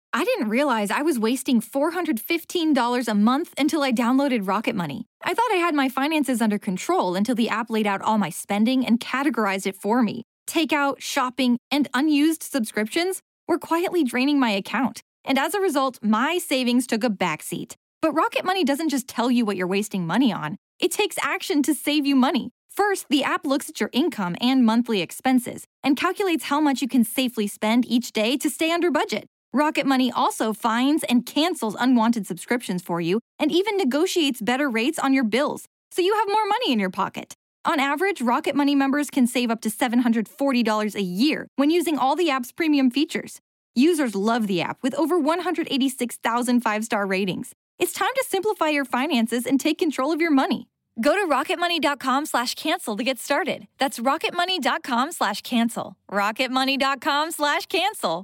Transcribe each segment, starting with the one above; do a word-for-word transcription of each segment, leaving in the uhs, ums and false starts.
I didn't realize I was wasting four hundred fifteen dollars a month until I downloaded Rocket Money. I thought I had my finances under control until the app laid out all my spending and categorized it for me. Takeout, shopping, and unused subscriptions were quietly draining my account. And as a result, my savings took a backseat. But Rocket Money doesn't just tell you what you're wasting money on. It takes action to save you money. First, the app looks at your income and monthly expenses and calculates how much you can safely spend each day to stay under budget. Rocket Money also finds and cancels unwanted subscriptions for you and even negotiates better rates on your bills, so you have more money in your pocket. On average, Rocket Money members can save up to seven hundred forty dollars a year when using all the app's premium features. Users love the app with over one hundred eighty-six thousand five-star ratings. It's time to simplify your finances and take control of your money. Go to rocketmoney.com slash cancel to get started. That's rocketmoney.com slash cancel. rocketmoney.com slash cancel.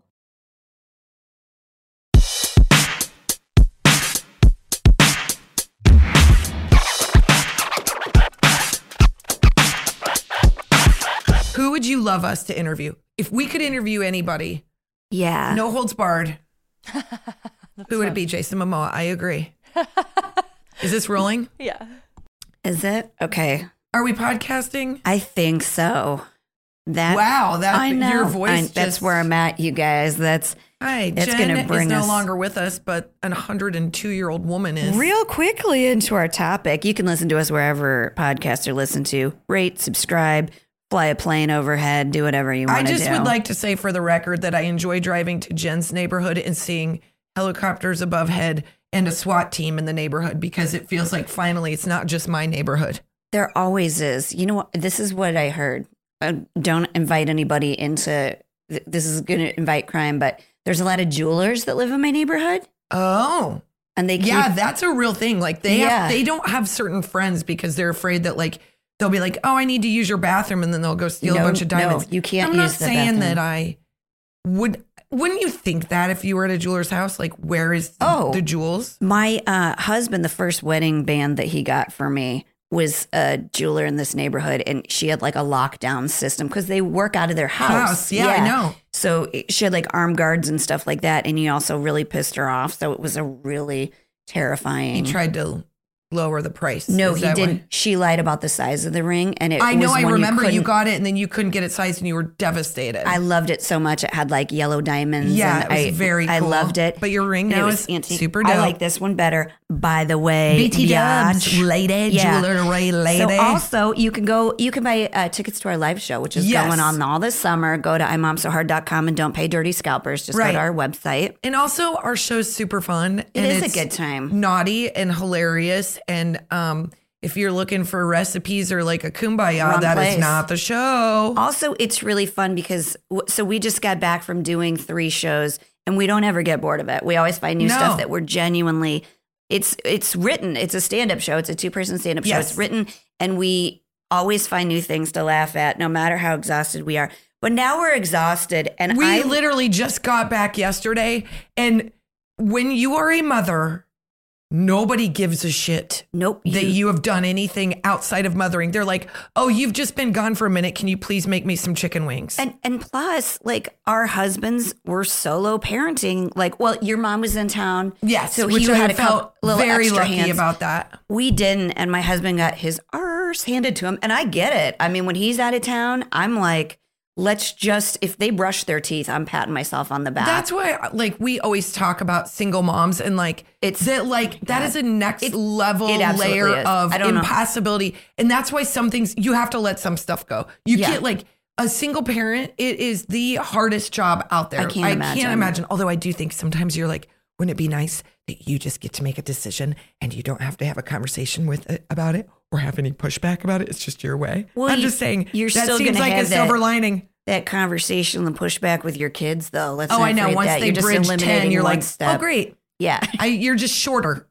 Who would you love us to interview? If we could interview anybody, yeah, no holds barred, who would it be? Jason Momoa. I agree. Is this rolling? Yeah. Is it? Okay. Are we podcasting? I think so. That Wow, that I know. your voice I, just, that's where I'm at, you guys. That's Hi, that's Jen gonna bring is no us longer with us, but an one hundred two year old woman is. real quickly into our topic. You can listen to us wherever podcasts are listened to. Rate, subscribe, fly a plane overhead, do whatever you want I to do. just would like to say for the record that I enjoy driving to Jen's neighborhood and seeing helicopters above head and a SWAT team in the neighborhood, because it feels like finally it's not just my neighborhood. There always is. You know what? This is what I heard. Uh, don't invite anybody into, th- this is going to invite crime, but there's a lot of jewelers that live in my neighborhood. Oh. And they keep, Yeah, that's a real thing. Like they Yeah. have, they don't have certain friends because they're afraid that like they'll be like, oh, I need to use your bathroom, and then they'll go steal No, a bunch of diamonds. no, you can't I'm use not the saying bathroom. that I would. Wouldn't you think that if you were at a jeweler's house, like where is the, Oh. the jewels? My uh, husband, the first wedding band that he got for me was a jeweler in this neighborhood, and she had like a lockdown system because they work out of their house. House, yeah, I know. So it- she had like armed guards and stuff like that, and he also really pissed her off. So it was a really terrifying. He tried to lower the price. No, Is he that didn't. why? She lied about the size of the ring, and it. I know. was I when remember you, couldn't- got it, and then you couldn't get it sized, and you were devastated. I loved it so much. It had like yellow diamonds. yeah, and it was I, very. I cool. loved it. But your ring And it now was is antique. super dope. I like this one better. By the way, B T Dubs, biatch. lady, Yeah. jewelry lady. So also, you can go, you can buy uh, tickets to our live show, which is Yes. going on all this summer. Go to i mom so hard dot com and don't pay dirty scalpers. Just Right. go to our website. And also, our show's super fun. It and is a it's good time. naughty and hilarious. And um, if you're looking for recipes or like a kumbaya, Wrong that is place. not the show. Also, it's really fun because, w- so we just got back from doing three shows and we don't ever get bored of it. We always find new No. stuff that we're genuinely, it's it's written. It's a stand-up show. It's a two-person stand-up show. Yes. It's written, and we always find new things to laugh at, no matter how exhausted we are. But now we're exhausted, and We I literally just got back yesterday. And when you are a mother, nobody gives a shit nope. that you have done anything outside of mothering. They're like, oh, you've just been gone for a minute. Can you please make me some chicken wings? And and plus, like, our husbands were solo parenting. Like, well, your mom was in town. yes, so which he I had a felt couple little very extra lucky hands. about that. We didn't, and my husband got his arse handed to him. And I get it. I mean, when he's out of town, I'm like, let's just, if they brush their teeth, I'm patting myself on the back. That's why, like, we always talk about single moms and like It's- that, like that is a next It- level it absolutely layer is. of I don't know. impossibility, and that's why some things you have to let some stuff go. You Yeah. can't like a single parent. It is the hardest job out there. I can't imagine. can't imagine. Although I do think sometimes you're like, wouldn't it be nice that you just get to make a decision and you don't have to have a conversation with it about it or have any pushback about it? It's just your way. Well, I'm you- just saying you're that still seems gonna like a have that- silver lining. that conversation and pushback with your kids, though. Let's Oh, not I know. forget Once that. they You're just bridge ten, eliminating you're one like, step. oh, great. Yeah. I, you're just shorter.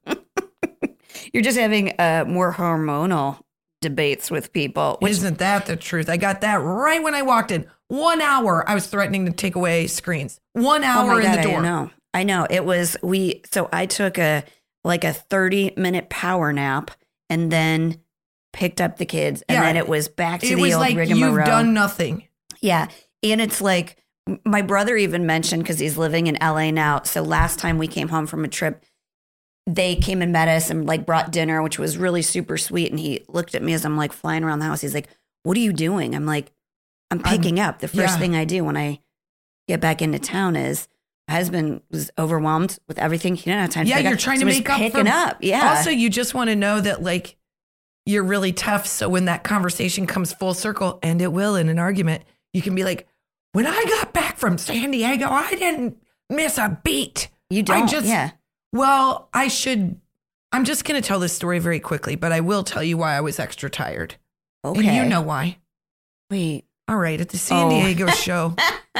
You're just having uh, more hormonal debates with people. Which, Isn't that the truth? I got that right when I walked in. One hour, I was threatening to take away screens. One oh hour my in God, the door. I know. I know. It was, we, so I took a, like a thirty minute power nap and then picked up the kids. And Yeah. then it was back to It the was old like, rigmarole. you've done nothing. Yeah. And it's like, my brother even mentioned, because he's living in L A now. So last time we came home from a trip, they came and met us and like brought dinner, which was really super sweet. And he looked at me as I'm like flying around the house. He's like, what are you doing? I'm like, I'm picking I'm, up. The first yeah. thing I do when I get back into town is my husband was overwhelmed with everything. He didn't have time to yeah, pick you're up. trying so to make up picking for, up. Yeah. Also, you just want to know that like you're really tough. So when that conversation comes full circle, and it will in an argument, you can be like, when I got back from San Diego, I didn't miss a beat. You don't, I just, yeah. Well, I should, I'm just going to tell this story very quickly, but I will tell you why I was extra tired. Okay. And you know why. Wait. All right. At the San oh. Diego show.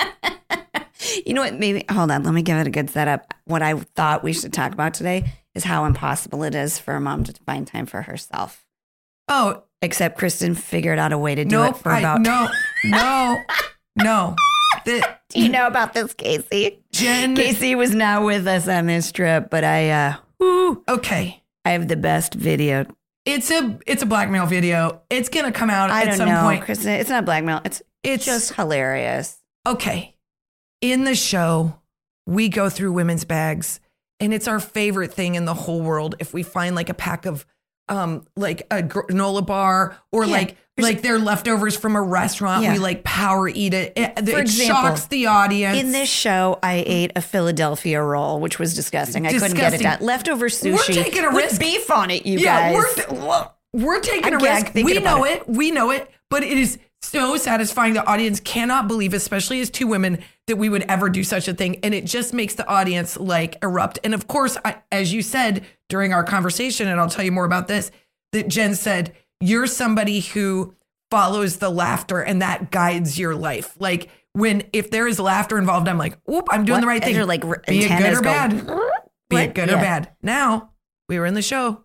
You know what? Maybe, hold on. Let me give it a good setup. What I thought we should talk about today is how impossible it is for a mom to find time for herself. Oh. Except Kristen figured out a way to do nope, it for I, about. No, no, no. The, do you know about this, Casey? Jen. Casey was not with us on this trip, but I, uh, whoo, okay. I have the best video. It's a it's a blackmail video. It's going to come out I at don't some know, point. Kristen. It's not blackmail. It's, It's just hilarious. Okay. In the show, we go through women's bags, and it's our favorite thing in the whole world if we find like a pack of um like a granola bar or yeah. like like their leftovers from a restaurant. Yeah. We like power eat it. It, it example, shocks the audience. In this show, I ate a Philadelphia roll, which was disgusting. I disgusting. couldn't get it done. Leftover sushi. We're taking a with risk. Beef on it, you yeah, guys. We're, we're taking I a risk. We know it. it. We know it. But it is so satisfying. The audience cannot believe, especially as two women, that we would ever do such a thing. And it just makes the audience like erupt. And of course, I, as you said during our conversation, and I'll tell you more about this, that Jen said, you're somebody who follows the laughter and that guides your life. Like when, if there is laughter involved, I'm like, oop, I'm doing what? the right thing. You're like, be it good or go, bad. Be it good yeah. or bad. Now, we were in the show.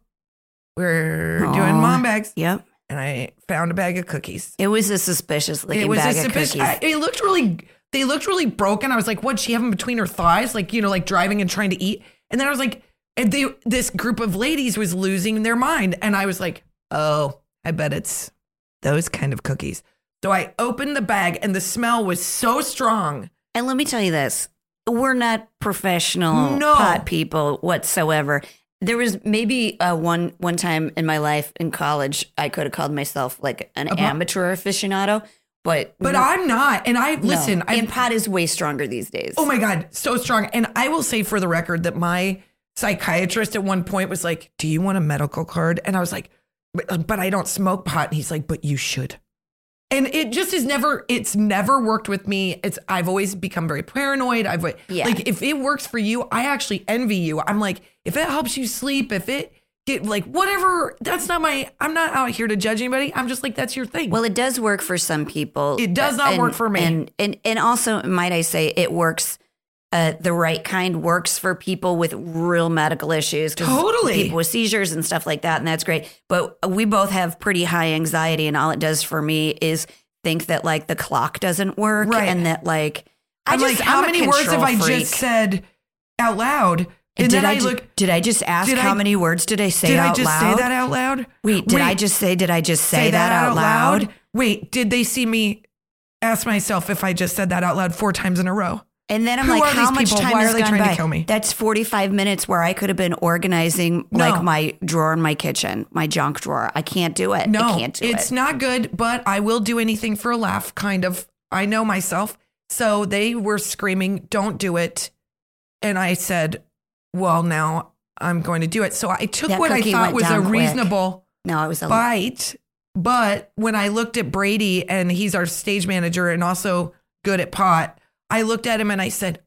We're Aww. doing mom bags. Yep. And I found a bag of cookies. It was a suspicious looking It was bag a of suspicious. cookies. I, it looked really. They looked really broken. I was like, "What'd she have them between her thighs?" Like, you know, like driving and trying to eat. And then I was like, and they, this group of ladies was losing their mind. And I was like, "Oh, I bet it's those kind of cookies." So I opened the bag, and the smell was so strong. And let me tell you this: we're not professional No. pot people whatsoever. There was maybe uh, one one time in my life in college, I could have called myself like an A- amateur aficionado, but But I'm not. And I listen. no. I and pot is way stronger these days. Oh my God, so strong. And I will say for the record that my psychiatrist at one point was like, "Do you want a medical card?" And I was like, "But, but I don't smoke pot." And he's like, "But you should." And it just is never, it's never worked with me. It's, I've always become very paranoid. I've Yeah. like, if it works for you, I actually envy you. I'm like, if it helps you sleep, if it get like whatever, that's not my, I'm not out here to judge anybody. I'm just like, that's your thing. Well, it does work for some people. It does not and, work for me. And, and, and also, might I say, it works. Uh, the right kind works for people with real medical issues. 'Cause Totally. People with seizures and stuff like that. And that's great. But we both have pretty high anxiety. And all it does for me is think that like the clock doesn't work. Right. And that like, I I'm just, like, how I'm a many words have I control just freak. said out loud? And did then I, I ju- look, Did I just ask did how I- many words did I say did out I just loud? say that out loud? Wait, did Wait. I just say, did I just say, that, out loud? Wait, did they see me ask myself if I just said that out loud four times in a row? And then I'm Who like, are how these much people? time Why has are they gone trying to by? kill me? That's forty-five minutes where I could have been organizing No. like my drawer in my kitchen, my junk drawer. I can't do it. No, I can't do it's it. not good, but I will do anything for a laugh, kind of. I know myself. So they were screaming, "Don't do it." And I said, well, now I'm going to do it. So I took That what I cookie thought went was a down quick. reasonable No, it was a bite. But when I looked at Brady, and he's our stage manager and also good at pot, I looked at him and I said,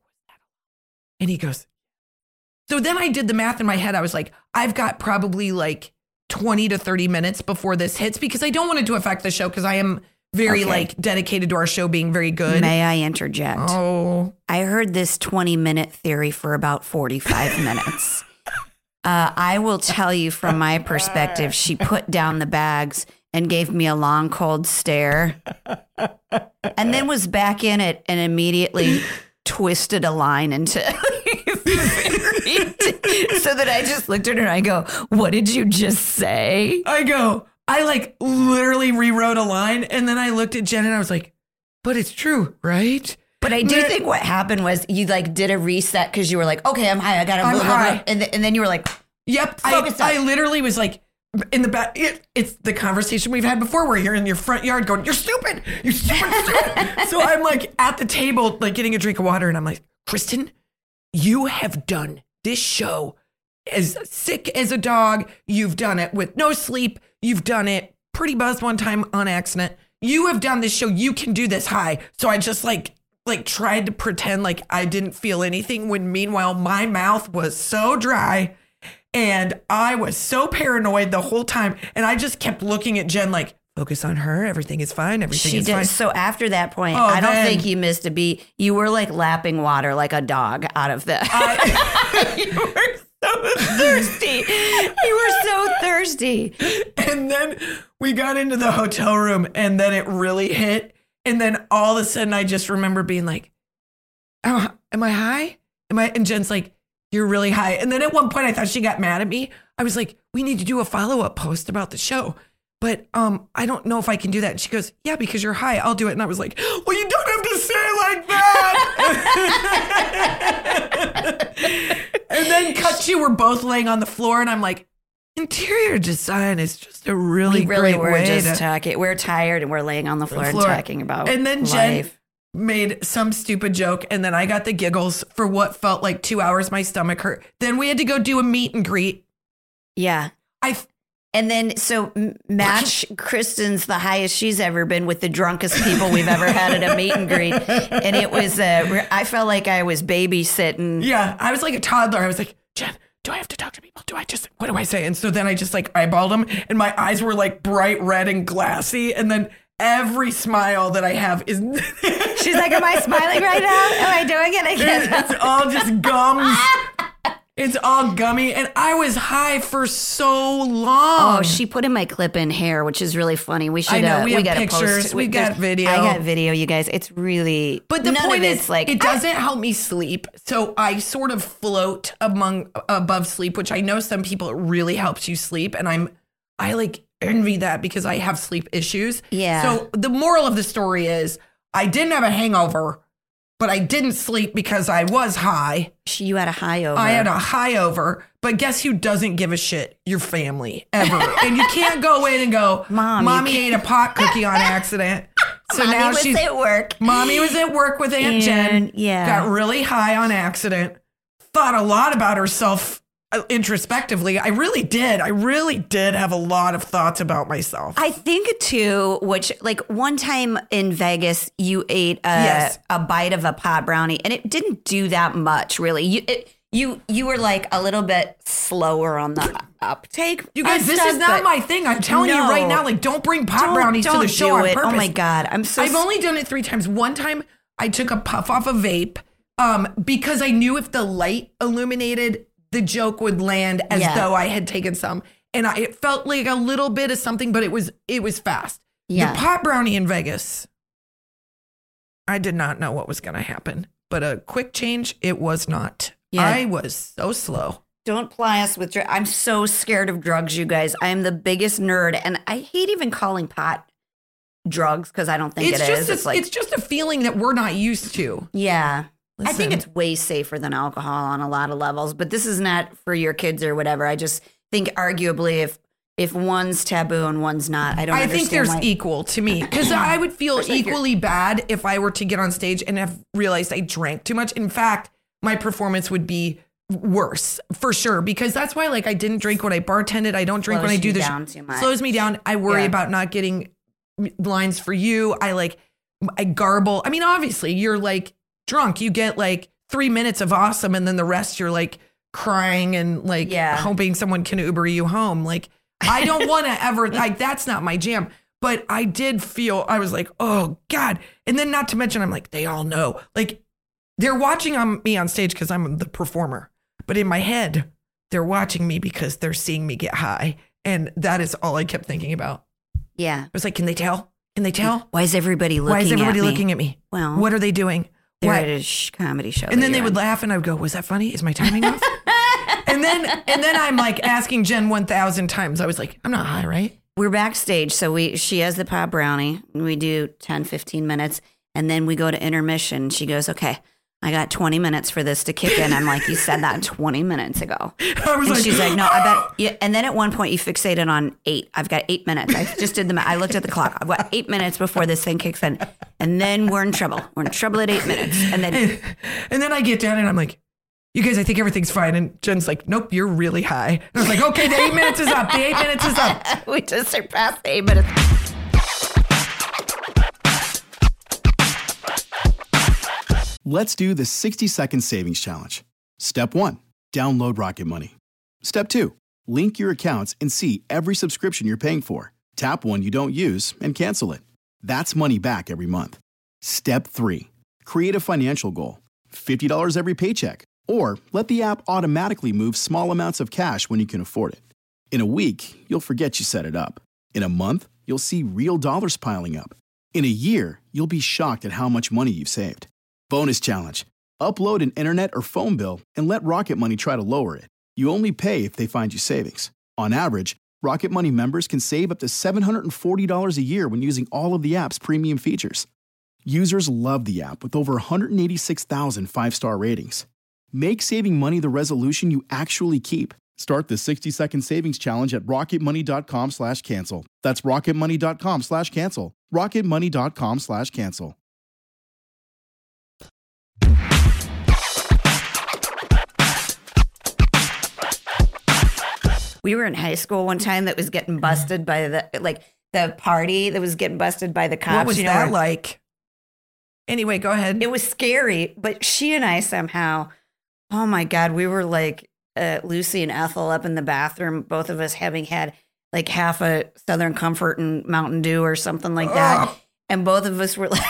and he goes, so then I did the math in my head. I was like, I've got probably like twenty to thirty minutes before this hits, because I don't want it to affect the show, because I am very Okay. like dedicated to our show being very good. May I interject? Oh, I heard this twenty minute theory for about forty-five minutes. Uh, I will tell you from my perspective, she put down the bags and gave me a long, cold stare, and then was back in it and immediately twisted a line into so that I just looked at her and I go, "What did you just say?" I go, I like literally rewrote a line, and then I looked at Jen and I was like, but it's true, right? But I do think what happened was you like did a reset because you were like, okay, I'm high. I got to I'm move high. And, th- and then you were like, yep. focus I, up. I literally was like, in the back, it, it's the conversation we've had before where you're in your front yard going, you're stupid. You're stupid. stupid. So I'm like at the table, like getting a drink of water. And I'm like, Kristen, you have done this show as sick as a dog. You've done it with no sleep. You've done it pretty buzzed one time on accident. You have done this show. You can do this high. So I just like, like tried to pretend like I didn't feel anything when meanwhile my mouth was so dry and I was so paranoid the whole time. And I just kept looking at Jen like, focus on her. Everything is fine. Everything she is did. fine. So after that point, Oh, I don't then- think you missed a beat. You were like lapping water like a dog out of the. I- you were so thirsty. You were so thirsty. And then we got into the hotel room and then it really hit. And then all of a sudden I just remember being like, oh, am I high? Am I? And Jen's like, you're really high. And then at one point I thought she got mad at me. I was like, we need to do a follow-up post about the show. But um, I don't know if I can do that. And she goes, yeah, because you're high. I'll do it. And I was like, well, you don't have to say it like that. And then cut to, we're both laying on the floor. And I'm like, interior design is just a really, We really great were way just to talking. We're tired and we're laying on the floor, floor. and talking about And then Jen life. made some stupid joke. And then I got the giggles for what felt like two hours. My stomach hurt. Then we had to go do a meet and greet. Yeah. I And then, so m- match Kristen's the highest she's ever been with the drunkest people we've ever had at a meet and greet. And it was, uh, re- I felt like I was babysitting. Yeah, I was like a toddler. I was like, Jen, do I have to talk to people? Do I just, what do I say? And so then I just like eyeballed them and my eyes were like bright red and glassy. And then every smile that I have is, She's like, am I smiling right now? Am I doing it again? it's all just gums. It's all gummy. And I was high for so long. Oh, she put in my clip-in hair, which is really funny. We should. I know, uh, we have gotta pictures, Post. we got there's- video. I got video, you guys. It's really. But the none point of is, it's like it doesn't help me sleep. So I sort of float among above sleep, which I know some people it really helps you sleep, and I'm I like envy that because I have sleep issues. Yeah. So the moral of the story is, I didn't have a hangover, but I didn't sleep because I was high. She, you had a high over. I had a high over. But guess who doesn't give a shit? Your family, ever. And you can't go in and go, Mom, you Mommy can't- ate a pot cookie on accident. So Mommy now was she's at work. Mommy was at work with Aunt Jen. And, yeah. Got really high on accident. Thought a lot about herself uh, introspectively. I really did. I really did have a lot of thoughts about myself. I think too, which like one time in Vegas, you ate a, Yes. a bite of a pot brownie, and it didn't do that much, really. You it, you you were like a little bit slower on the uptake. You guys, of this stuff, is not but my thing. I'm telling you no. right now, like, don't bring pot Don't- brownies to don't the show do on it. purpose. Oh my God, I'm so. I've only done it three times. One time I took a puff off a vape um, because I knew if the light illuminated, the joke would land as Yeah. though I had taken some. And I, it felt like a little bit of something, but it was it was fast. Yeah. The pot brownie in Vegas, I did not know what was going to happen. But a quick change, it was not. Yeah. I was so slow. Don't ply us with drugs. I'm so scared of drugs, you guys. I am the biggest nerd, and I hate even calling pot drugs because I don't think It's it just is. a, It's like, it's just a feeling that we're not used to. yeah. I think Listen. it's way safer than alcohol on a lot of levels, but this is not for your kids or whatever. I just think arguably if if one's taboo and one's not, I don't I understand think there's why. equal to me because I would feel Especially if you're- equally bad if I were to get on stage and have realized I drank too much. In fact, my performance would be worse for sure because that's why like I didn't drink when I bartended. I don't drink when Slows I do you this. down too much. Slows me down. I worry Yeah. about not getting lines for you. I like I garble. I mean, obviously you're like drunk. You get like three minutes of awesome and then the rest you're like crying and like Yeah. hoping someone can Uber you home. Like I don't want to ever like that's not my jam. But I did feel I was like, oh God. And then not to mention I'm like, they all know. Like they're watching on me on stage because I'm the performer. But in my head, they're watching me because they're seeing me get high. And that is all I kept thinking about. Yeah. I was like, can they tell? Can they tell? Why is everybody looking Why is everybody at me? looking at me? Well, What are they doing? they're What? at a sh- comedy show. And that then they you're would on. laugh and I would go, was that funny? Is my timing off? and then and then I'm like asking Jen one thousand times. I was like, I'm not high, right? We're backstage, so we she has the pot brownie. And we do ten, fifteen minutes. And then we go to intermission. She goes, okay, I got twenty minutes for this to kick in. I'm like, you said that twenty minutes ago. I was and like, she's like, no, I bet. Yeah. And then at one point you fixated on eight. I've got eight minutes. I just did the math. I looked at the clock. I've got eight minutes before this thing kicks in. And then we're in trouble. We're in trouble at eight minutes. And then, and, and then I get down and I'm like, you guys, I think everything's fine. And Jen's like, nope, you're really high. And I was like, okay, the eight minutes is up. The eight minutes is up. we just surpassed the eight minutes. Let's do the sixty second savings challenge. Step one, download Rocket Money. Step two, link your accounts and see every subscription you're paying for. Tap one you don't use and cancel it. That's money back every month. Step three, create a financial goal. fifty dollars every paycheck. Or let the app automatically move small amounts of cash when you can afford it. In a week, you'll forget you set it up. In a month, you'll see real dollars piling up. In a year, you'll be shocked at how much money you've saved. Bonus challenge. Upload an internet or phone bill and let Rocket Money try to lower it. You only pay if they find you savings. On average, Rocket Money members can save up to seven hundred forty dollars a year when using all of the app's premium features. Users love the app with over one hundred eighty-six thousand five-star ratings. Make saving money the resolution you actually keep. Start the sixty second savings challenge at rocketmoney.com slash cancel. That's rocketmoney.com slash cancel. rocketmoney.com slash cancel. We were in high school one time that was getting busted by the, like, the party that was getting busted by the cops. What was you know, that like? Anyway, go ahead. It was scary, but she and I somehow, oh my God, we were like uh, Lucy and Ethel up in the bathroom, both of us having had like half a Southern Comfort and Mountain Dew or something like that. Ugh. And both of us were like,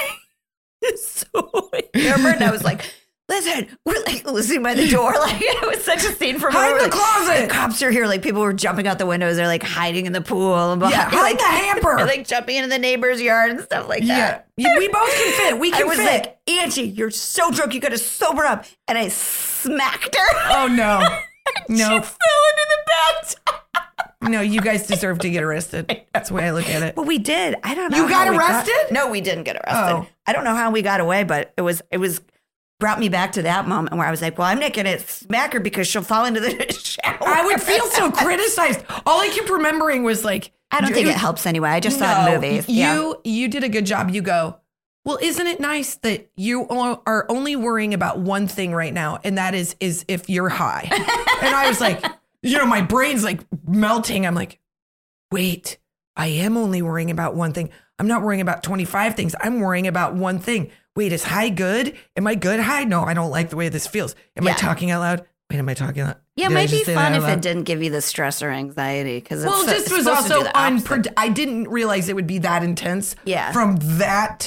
so hammered. And I was like, listen, we're like listening by the door. Like, it was such a scene from Hide in the like, closet. The cops are here. Like, people were jumping out the windows. They're like hiding in the pool. And behind, Yeah, hide like, the hamper. They're like jumping into the neighbor's yard and stuff like that. Yeah, we both can fit. We I can was fit. like, Angie, you're so drunk. You got to sober up. And I smacked her. Oh, no. She No. fell into the bathtub. No, you guys deserve to get arrested. That's the way I look at it. But we did. I don't know. You got how we arrested? no, we didn't get arrested. Oh. I don't know how we got away, but it was it was brought me back to that moment where I was like, well, I'm not going to smack her because she'll fall into the shower. I would feel so criticized. All I keep remembering was like, I don't think you- it helps anyway. I just saw it in movies. You Yeah. you did a good job. You go, well, isn't it nice that you are only worrying about one thing right now, and that is is if you're high. And I was like, you know, my brain's like melting. I'm like, wait, I am only worrying about one thing. I'm not worrying about twenty-five things. I'm worrying about one thing. Wait, is high good? Am I good high? No, I don't like the way this feels. Am I Yeah. talking out loud? Wait, am I talking out loud? Yeah, it Did I might be just say that fun out if loud? it didn't give you the stress or anxiety because Well, it's, this it's was supposed to do also the opposite. unpredictable. I didn't realize it would be that intense. Yeah. From that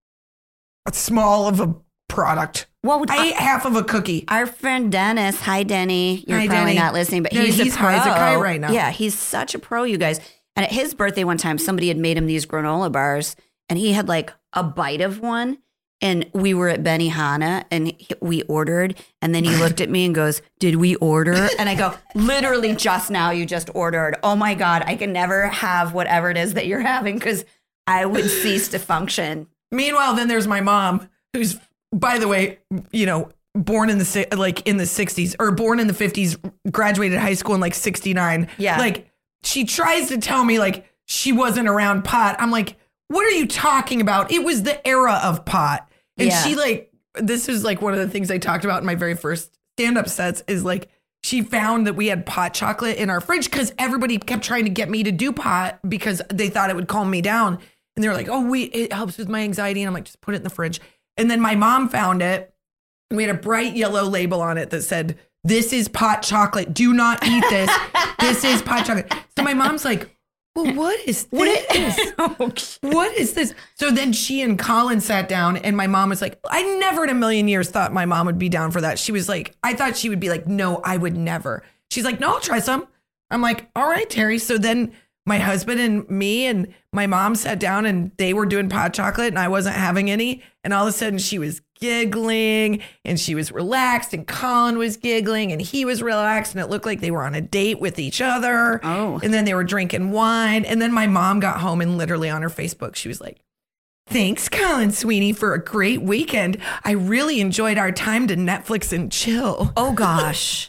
small of a product. Well, I ate half of a cookie. Our friend Dennis, hi Denny, you're Hi, probably Denny. not listening, but No, he's, he's a pro. high as a kite right now. Yeah, he's such a pro, you guys. And at his birthday one time, somebody had made him these granola bars, and he had like a bite of one. And we were at Benihana, and he- we ordered, and then he looked at me and goes, "Did we order?" And I go, "Literally just now, you just ordered. Oh my God, I can never have whatever it is that you're having because I would cease to function." Meanwhile, then there's my mom, who's, by the way, you know, born in the si- like in the sixties or born in the fifties, graduated high school in like sixty-nine. Yeah. Like she tries to tell me like she wasn't around pot. I'm like, what are you talking about? It was the era of pot. And Yeah. she like, this is like one of the things I talked about in my very first stand-up sets is like, she found that we had pot chocolate in our fridge because everybody kept trying to get me to do pot because they thought it would calm me down. And they were like, oh, we it helps with my anxiety. And I'm like, just put it in the fridge. And then my mom found it. And we had a bright yellow label on it that said, this is pot chocolate. Do not eat this. This is pot chocolate. So my mom's like, well, what is this? What is this? So then she and Colin sat down and my mom was like, I never in a million years thought my mom would be down for that. She was like, I thought she would be like, no, I would never. She's like, no, I'll try some. I'm like, all right, Terry. So then my husband and me and my mom sat down and they were doing pot chocolate and I wasn't having any. And all of a sudden she was giggling and she was relaxed and Colin was giggling and he was relaxed and it looked like they were on a date with each other. Oh. And then they were drinking wine. And then my mom got home and literally on her Facebook, she was like, Thanks, Colin Sweeney, for a great weekend. I really enjoyed our time to Netflix and chill. Oh, gosh.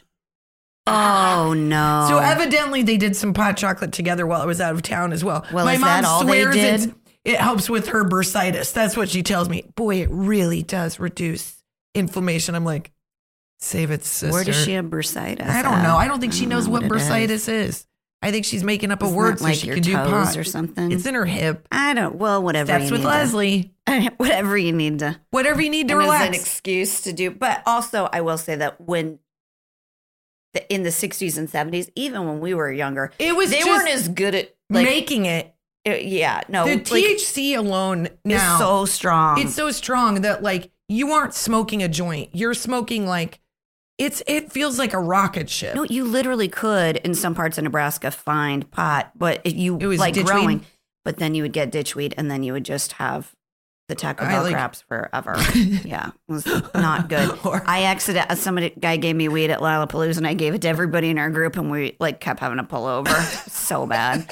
Oh, no. So evidently they did some pot chocolate together while I was out of town as well. Well, My is mom that all they swears did? it's- it helps with her bursitis. That's what she tells me. Boy, it really does reduce inflammation. I'm like, save it, sister. Where does she have bursitis? I don't at? know. I don't think I she don't knows know what, what it bursitis is. is. I think she's making up a Isn't word that so like she your can do toes pot. or something? It's in her hip. I don't. Well, whatever. Steps you with need Leslie. To, whatever you need to. Whatever you need to And as an relax. excuse to do. But also, I will say that when the, in the sixties and seventies, even when we were younger, It was they just weren't as good at like. making it. it- yeah, no, The like, T H C alone now is so strong. it's so strong that like you aren't smoking a joint. You're smoking like it's it feels like a rocket ship. No, you literally could in some parts of Nebraska find pot, but if you It was like ditchweed? growing, but then you would get ditchweed and then you would just have the Taco I Bell like- craps forever. Yeah, it was not good. Or- I accident somebody guy gave me weed at Lollapalooza and I gave it to everybody in our group and we like kept having to pull over. So bad.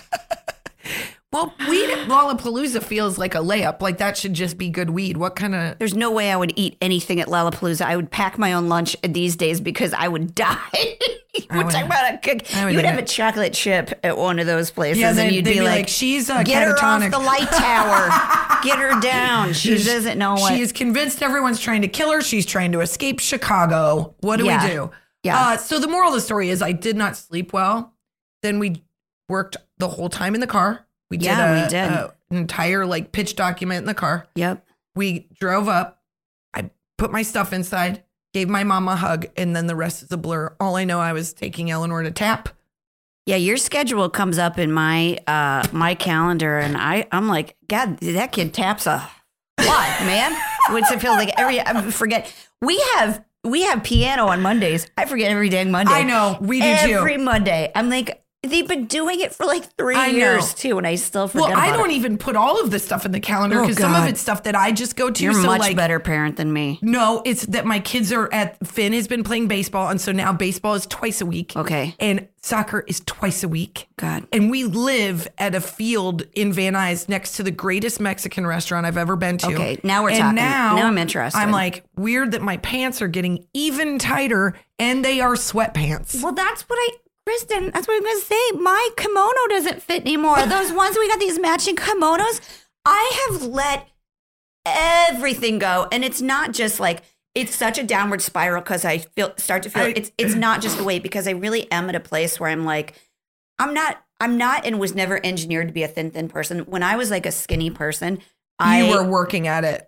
Well, weed at Lollapalooza feels like a layup. Like that should just be good weed. What kind of There's no way I would eat anything at Lollapalooza. I would pack my own lunch these days because I would die. We're would- talking about a cook. I would You would do have a that. chocolate chip at one of those places, Yeah, and they'd- you'd they'd be, be like, like, "She's, uh, get her catatonic." off the light tower, get her down. She doesn't know what." She is convinced everyone's trying to kill her. She's trying to escape Chicago. What do Yeah. we do? Yeah. Uh, so the moral of the story is I did not sleep well. Then we worked the whole time in the car. We did, Yeah, a, we did. a- an entire like pitch document in the car. Yep. We drove up. I put my stuff inside, gave my mom a hug, and then the rest is a blur. All I know, I was taking Eleanor to tap. Yeah, your schedule comes up in my uh my calendar, and I I'm like, God, that kid taps a lot, man. Which it feels like every I forget. We have we have piano on Mondays. I forget every dang Monday. I know, we do too. every Monday. I'm like, they've been doing it for like three I know. years too, and I still forget. Well, I about don't it. even put all of this stuff in the calendar Oh, because some of God. it's stuff that I just go to. You're a so much like, better parent than me. No, it's that my kids are at Finn has been playing baseball, and so now baseball is twice a week. Okay. And soccer is twice a week. God. And we live at a field in Van Nuys next to the greatest Mexican restaurant I've ever been to. Okay, now we're and talking. Now, Now I'm interested. I'm like, weird that my pants are getting even tighter and they are sweatpants. Well, that's what I, Kristen, that's what I'm going to say. My kimono doesn't fit anymore. Those ones we got these matching kimonos, I have let everything go. And it's not just like, it's such a downward spiral because I feel start to feel I- it's it's not just the weight because I really am at a place where I'm like, I'm not, I'm not and was never engineered to be a thin, thin person. When I was like a skinny person, I, you were working at it.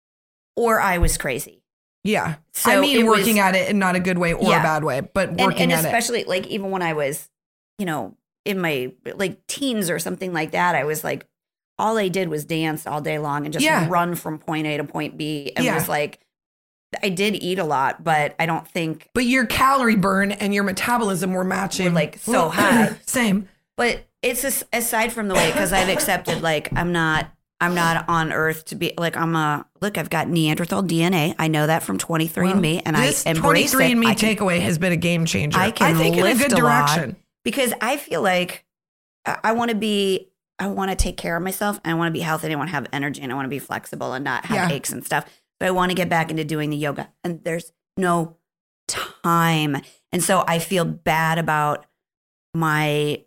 or I was crazy. Yeah. So I mean, it was- working at it in not a good way or Yeah. a bad way, but and, working and at it. especially like even when I was, you know, in my like teens or something like that, I was like, all I did was dance all day long and just Yeah. run from point A to point B. And Yeah. was like, I did eat a lot, but I don't think, But your calorie burn and your metabolism were matching. Were, like, so high. Same. but it's just, aside from the weight, because I've accepted like I'm not, I'm not on earth to be like, I'm a, look, I've got Neanderthal D N A. I know that from twenty-three and me and this I embrace twenty-three it. and me I can- takeaway has been a game changer. I can think in a lift good a lot. direction. Because I feel like I, I want to be, I want to take care of myself. I want to be healthy. And I want to have energy and I want to be flexible and not have Yeah. aches and stuff. But I want to get back into doing the yoga and there's no time. And so I feel bad about my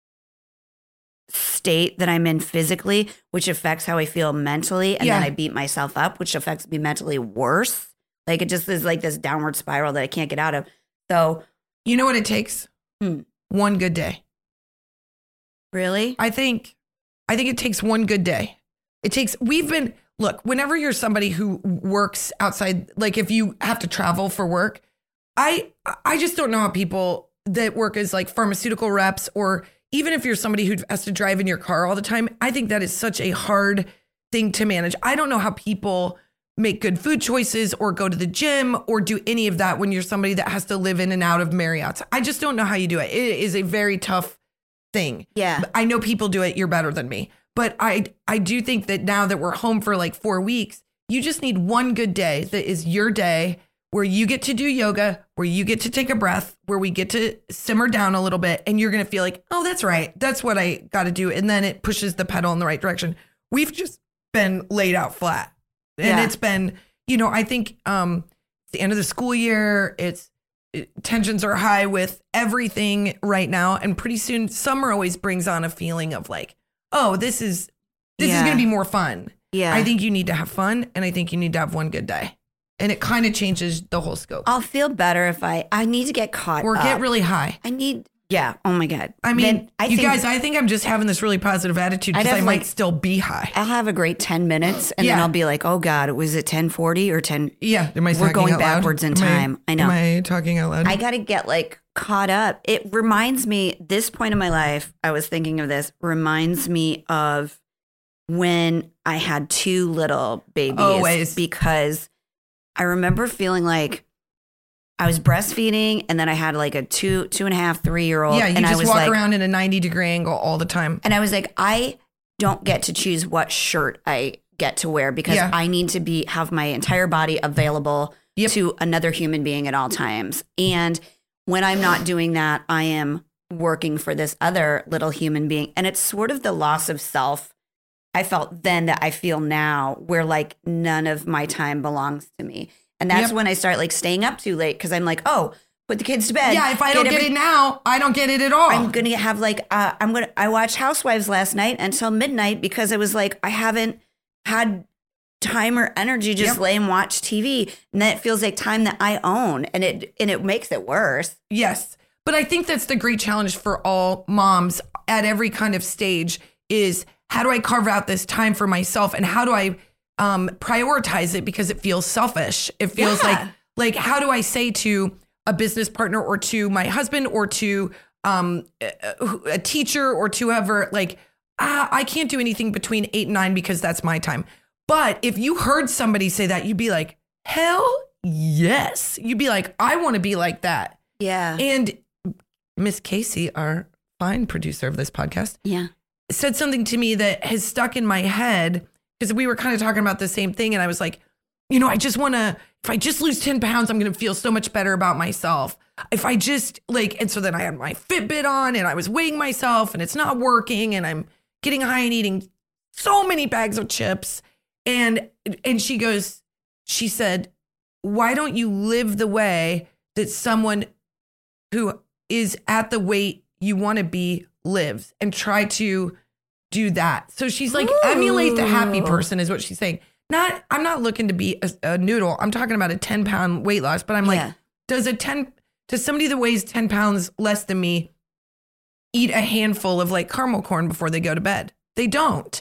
state that I'm in physically, which affects how I feel mentally. And then Yeah. I beat myself up, which affects me mentally worse. Like it just is like this downward spiral that I can't get out of. So You know what it takes? Hmm. One good day. really, I think I think it takes one good day. It takes we've been look, whenever you're somebody who works outside, like if you have to travel for work, I I just don't know how people that work as like pharmaceutical reps or even if you're somebody who has to drive in your car all the time, I think that is such a hard thing to manage. I don't know how people make good food choices or go to the gym or do any of that when you're somebody that has to live in and out of Marriott's. I just don't know how you do it. It is a very tough thing. yeah. I know people do it. You're better than me. But I I do think that now that we're home for like four weeks, you just need one good day that is your day where you get to do yoga, where you get to take a breath, where we get to simmer down a little bit and you're going to feel like, oh, that's right. That's what I got to do. And then it pushes the pedal in the right direction. We've just been laid out flat. And Yeah. it's been, you know, I think um, it's the end of the school year. It's it, tensions are high with everything right now. And pretty soon summer always brings on a feeling of like, oh, this is, this Yeah. is going to be more fun. Yeah. I think you need to have fun. And I think you need to have one good day. And it kind of changes the whole scope. I'll feel better if I, I need to get caught Or up. get really high. I need, yeah. Oh my God. I mean, Then I you think guys, I think I'm just having this really positive attitude I'd because I have, might like- still be high. I'll have a great ten minutes and then Yeah. I'll be like, oh God, was it ten forty or ten? Yeah. Am I We're talking going out loud? backwards in Am I- time. I know. Am I talking out loud? I got to get like caught up. It reminds me, this point in my life, I was thinking of this, reminds me of when I had two little babies. Always. Because I remember feeling like I was breastfeeding and then I had like a two, two and a half, three year old. yeah, you and I just was walk like, around in a ninety degree angle all the time. And I was like, I don't get to choose what shirt I get to wear because Yeah. I need to be have my entire body available Yep. to another human being at all times. And when I'm not doing that, I am working for this other little human being. And it's sort of the loss of self I felt then that I feel now, where like none of my time belongs to me. And that's Yep. when I start like staying up too late because I'm like, oh, put the kids to bed. Yeah, if I don't get every- it now, I don't get it at all. I'm gonna have like uh, I'm gonna I watched Housewives last night until midnight because I was like I haven't had time or energy to just Yep. lay and watch T V, and then it feels like time that I own, and it and it makes it worse. Yes. But I think that's the great challenge for all moms at every kind of stage is how do I carve out this time for myself and how do I um, prioritize it because it feels selfish. It feels Yeah. like, like, how do I say to a business partner or to my husband or to um, a, a teacher or to whoever, like, ah, I can't do anything between eight and nine because that's my time. But if you heard somebody say that, you'd be like, hell yes. You'd be like, I want to be like that. Yeah, And Miss Casey, our fine producer of this podcast, yeah, said something to me that has stuck in my head because we were kind of talking about the same thing. And I was like, you know, I just want to, if I just lose ten pounds, I'm going to feel so much better about myself. If I just like, and so then I had my Fitbit on and I was weighing myself and it's not working and I'm getting high and eating so many bags of chips. And, and she goes, she said, why don't you live the way that someone who is at the weight you want to be lives and try to do that. So she's like, Ooh. emulate the happy person is what she's saying. Not, I'm not looking to be a, a noodle. I'm talking about a ten pound weight loss, but I'm like, Yeah. does a ten, does somebody that weighs ten pounds less than me eat a handful of like caramel corn before they go to bed? They don't.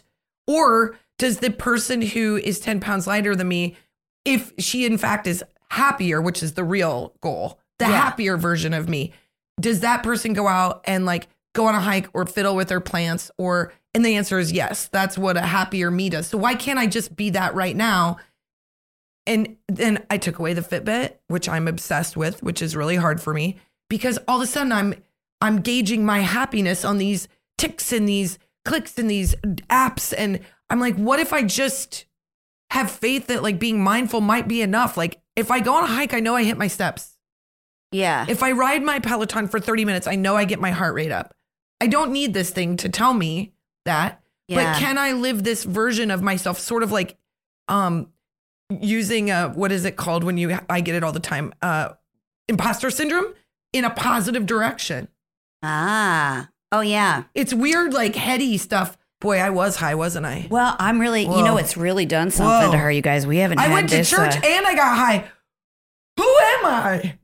Or does the person who is ten pounds lighter than me, if she in fact is happier, which is the real goal, the Yeah. happier version of me, does that person go out and like go on a hike or fiddle with their plants? Or, and the answer is yes, that's what a happier me does. So why can't I just be that right now? And then I took away the Fitbit, which I'm obsessed with, which is really hard for me because all of a sudden I'm, I'm gauging my happiness on these ticks and these clicks and these apps. And I'm like, what if I just have faith that like being mindful might be enough? Like if I go on a hike, I know I hit my steps. yeah. If I ride my Peloton for thirty minutes, I know I get my heart rate up. I don't need this thing to tell me that. Yeah. But can I live this version of myself sort of like um using a, what is it called when you, I get it all the time, uh imposter syndrome in a positive direction. Ah, oh yeah. It's weird, like heady stuff. Boy, I was high, wasn't I? Well, I'm really, you know, Whoa. it's really done something Whoa. to her, you guys. We haven't. I had went to this, church uh, and I got high. Who am I?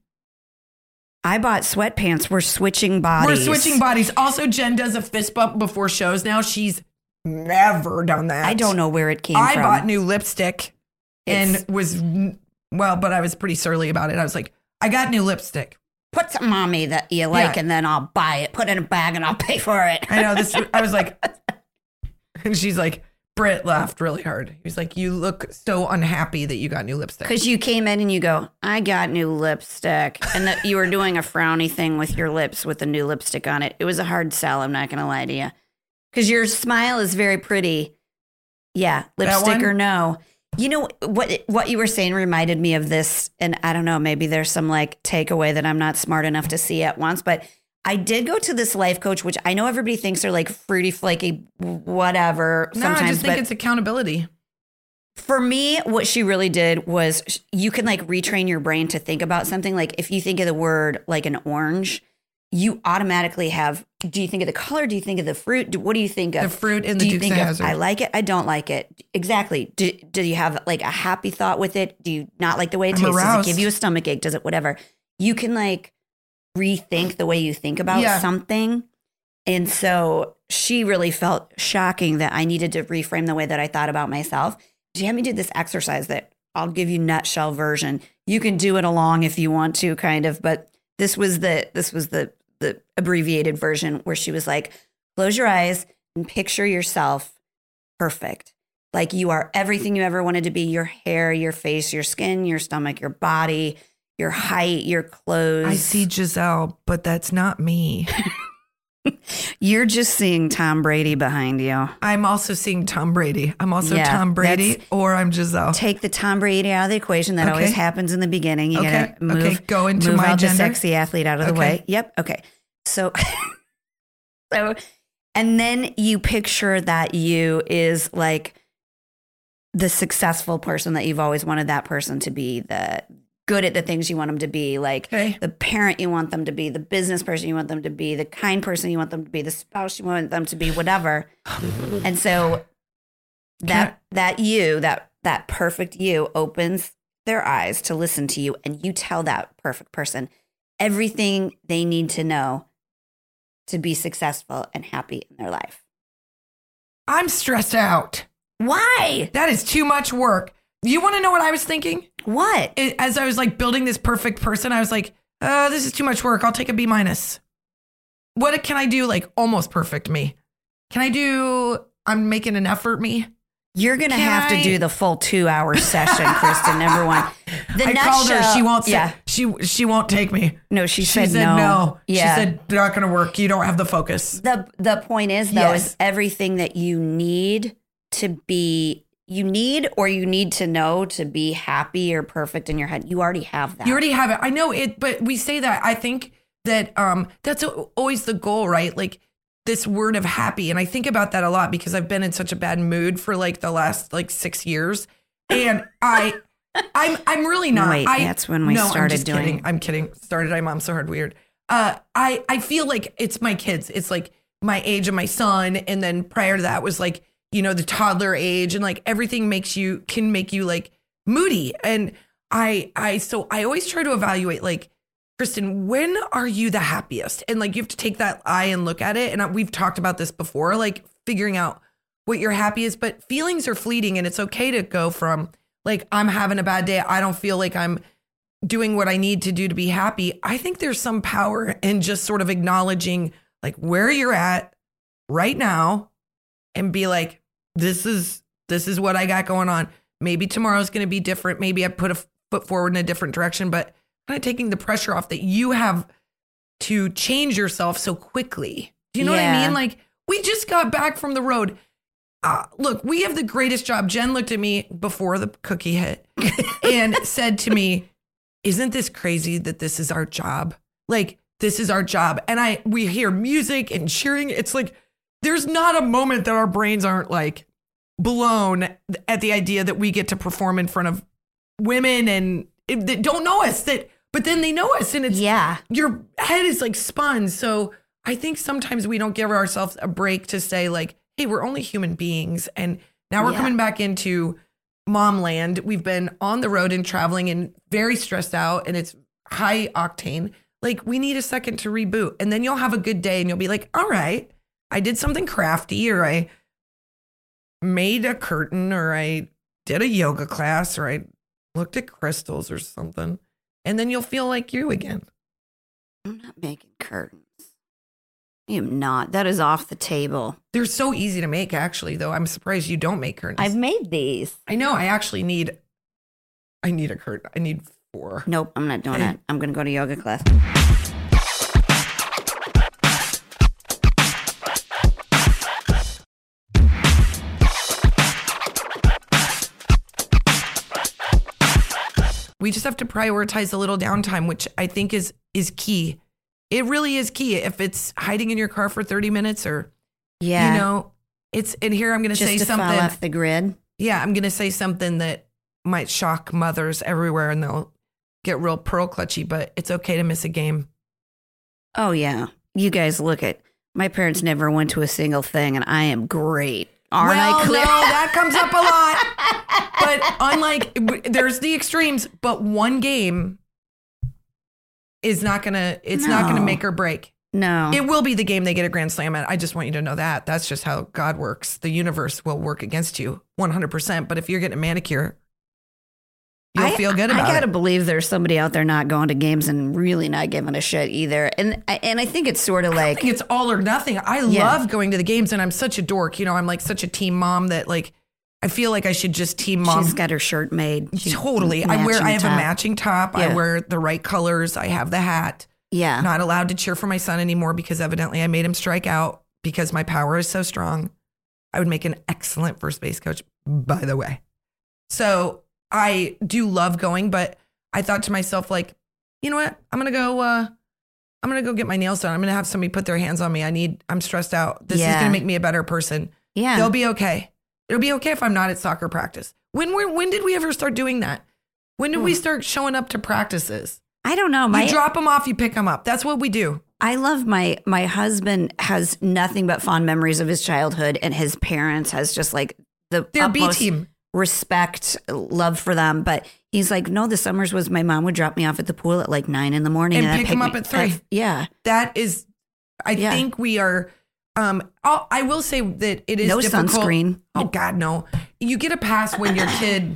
I bought sweatpants. We're switching bodies. We're switching bodies. Also, Jen does a fist bump before shows now. She's never done that. I don't know where it came I from. bought new lipstick It's- and was, well, but I was pretty surly about it. I was like, I got new lipstick. Put something on me that you like, Yeah. and then I'll buy it. Put it in a bag, and I'll pay for it. I know this. I was like, and she's like, Britt laughed really hard. He was like, you look so unhappy that you got new lipstick. Because you came in and you go, I got new lipstick. And that you were doing a frowny thing with your lips with the new lipstick on it. It was a hard sell, I'm not going to lie to you. Because your smile is very pretty. Yeah, lipstick one? or no. You know, what what you were saying reminded me of this. And I don't know, maybe there's some like takeaway that I'm not smart enough to see at once. But I did go to this life coach, which I know everybody thinks are like fruity, flaky, whatever. no, sometimes, I just think but it's accountability. For me, what she really did was sh- you can like retrain your brain to think about something. Like if you think of the word like an orange, you automatically have, do you think of the color? Do you think of the fruit? Do, what do you think of? The fruit in the do you Dukes think of of, Hazzard. I like it. I don't like it. Exactly. Do, do you have like a happy thought with it? Do you not like the way it I'm tastes? aroused. Does it give you a stomach ache? Does it whatever? You can like rethink the way you think about Yeah. something. And so she really felt shocking that I needed to reframe the way that I thought about myself. She had me do this exercise that I'll give you nutshell version. You can do it along if you want to, kind of, but this was the this was the the abbreviated version where she was like, close your eyes and picture yourself perfect. Like you are everything you ever wanted to be, your hair, your face, your skin, your stomach, your body, your height, your clothes. I see Giselle, but that's not me. You're just seeing Tom Brady behind you. I'm also seeing Tom Brady. I'm also Yeah, Tom Brady that's- or I'm Giselle. Take the Tom Brady out of the equation. That Okay. always happens in the beginning. You Okay, gotta move, okay, go into move my out the gender. sexy athlete out of the Okay. way. Yep. Okay. So, so, and then you picture that you is like the successful person that you've always wanted that person to be, the good at the things you want them to be, like Okay. the parent you want them to be, the business person you want them to be, the kind person you want them to be, the spouse you want them to be, whatever. And so that that you, that that perfect you opens their eyes to listen to you, and you tell that perfect person everything they need to know to be successful and happy in their life. I'm stressed out. Why? That is too much work. You want to know what I was thinking? What? It, as I was like building this perfect person, I was like, uh, this is too much work. I'll take a B minus. What can I do? Like almost perfect me. Can I do, I'm making an effort me? You're going to Can have I- to do the full two hour session, Kristen, number one. The I called her. nutshell- She won't say, Yeah. she, she won't take me. No, she, She said, no. Yeah. She said, not going to work. You don't have the focus. The the point is though Yes. is everything that you need to be you need or you need to know to be happy or perfect in your head. You already have that. You already have it. I know it, but we say that. I think that um, that's always the goal, right? Like this word of happy. And I think about that a lot because I've been in such a bad mood for like the last like six years. And I, I'm, I'm really not. Wait, I, that's when we no, I'm started just doing- kidding. I'm kidding. Started I Mom So Hard Weird. Uh, I, I feel like it's my kids. It's like my age and my son. And then prior to that was like, you know, the toddler age, and like everything makes you, can make you like moody. And I, I, so I always try to evaluate like, Kristen, when are you the happiest? And like, you have to take that eye and look at it. And we've talked about this before, like figuring out what your happy is, but feelings are fleeting, and it's okay to go from like, I'm having a bad day. I don't feel like I'm doing what I need to do to be happy. I think there's some power in just sort of acknowledging like where you're at right now and be like, this is, this is what I got going on. Maybe tomorrow's going to be different. Maybe I put a foot forward in a different direction, but kind of taking the pressure off that you have to change yourself so quickly. Do you know what I Yeah. mean? Like we just got back from the road. Uh, look, we have the greatest job. Jen looked at me before the cookie hit and said to me, isn't this crazy that this is our job? Like, this is our job. And I, we hear music and cheering. It's like, there's not a moment that our brains aren't like blown at the idea that we get to perform in front of women and it, that don't know us, that, but then they know us, and it's, Yeah. your head is like spun. So I think sometimes we don't give ourselves a break to say like, hey, we're only human beings. And now we're Yeah. coming back into mom land. We've been on the road and traveling and very stressed out, and it's high octane. Like we need a second to reboot, and then you'll have a good day and you'll be like, all right, I did something crafty, or I made a curtain, or I did a yoga class, or I looked at crystals or something. And then you'll feel like you again. I'm not making curtains. I am not. That is off the table. They're so easy to make, actually, though. I'm surprised you don't make curtains. I've made these. I know. I actually need, I need a curtain. I need four. Nope, I'm not doing Okay. it. I'm going to go to yoga class. We just have to prioritize a little downtime, which I think is is key. It really is key. If it's hiding in your car for thirty minutes, or Yeah. you know, it's and here I'm going to just say to something. fall off the grid. yeah, I'm going to say something that might shock mothers everywhere and they'll get real pearl clutchy, but it's okay to miss a game. Oh, yeah. You guys look at, my parents never went to a single thing, and I am great. Aren't well, I clear? no, that comes up a lot. But unlike, there's the extremes, but one game is not going to, it's No. not going to make or break. No. It will be the game they get a grand slam at. I just want you to know that. That's just how God works. The universe will work against you one hundred percent. But if you're getting a manicure, you'll I, feel good about I gotta it. believe there's somebody out there not going to games and really not giving a shit either. And and I think it's sort of I like, think it's all or nothing. I Yeah. love going to the games and I'm such a dork. You know, I'm like such a team mom that like, I feel like I should just team mom. she's got her shirt made. She- Totally. I wear, I have matching a top. matching top. Yeah. I wear the right colors. I have the hat. Yeah. Not allowed to cheer for my son anymore because evidently I made him strike out because my power is so strong. I would make an excellent first base coach, by the way. So I do love going, but I thought to myself, like, you know what? I'm going to go, uh, I'm going to go get my nails done. I'm going to have somebody put their hands on me. I need, I'm stressed out. This Yeah. is going to make me a better person. Yeah. They'll be okay. It'll be okay if I'm not at soccer practice. When we when did we ever start doing that? When did we start showing up to practices? I don't know. My You drop them off, you pick them up. That's what we do. I love my my husband has nothing but fond memories of his childhood, and his parents has just like the They're B utmost team. respect, love for them. But he's like, no, the summers was my mom would drop me off at the pool at like nine in the morning And I'd pick him me- up at three. yeah. That is, I Yeah. think we are. Um, I'll, I will say that it is No difficult. sunscreen. Oh God, no! You get a pass when your kid,